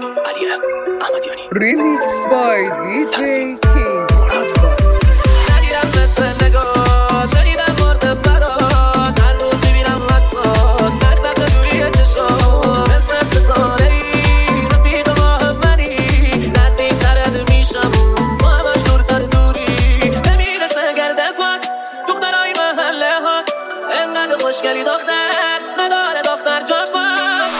علیه احمدیانی Remix by DJ King. ندیدم مثل نگاه شنیدم مرد برات هر روز میبینم مقصاد در سطح دوری چشام مثل ستاره‌ای رفیق ماه منی نزدیک ترد میشم ما همش دورتر دوری نمیرسه گرده پاک دخترای محله ها انقدر خوشگلی دختر نداره دختر جا پاک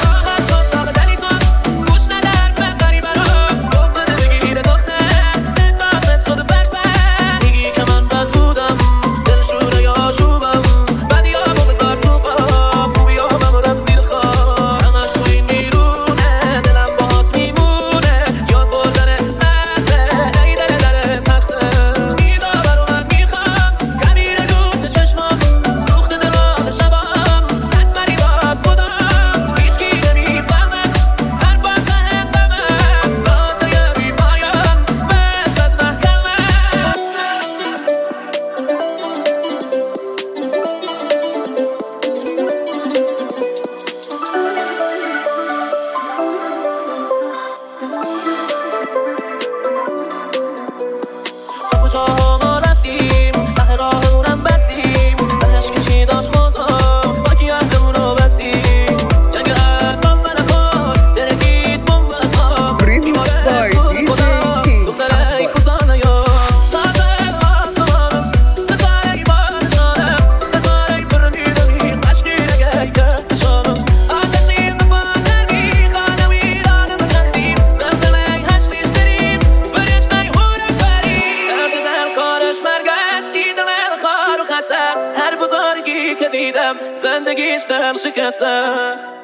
کجا رفتیم ته راهمونم بستیم دهش کشیداش خدا با کی عهدمون رو بستیم جنگ ارزان و نکن ترکید بمب اصاب Remix by DJ King. دختره کسانه یا تازه آسمانم ستاره بارشانم ستاره پر میدونی خشکی نگه کشانم آتشیم نفان کردی خانم ایرانم کردیم زمزمه هشتیش داریم بریش نیهورم فریم دل کارش مرگ است دیدن خار و خسته هر بزرگی که دیدم زندگیش دم شکسته است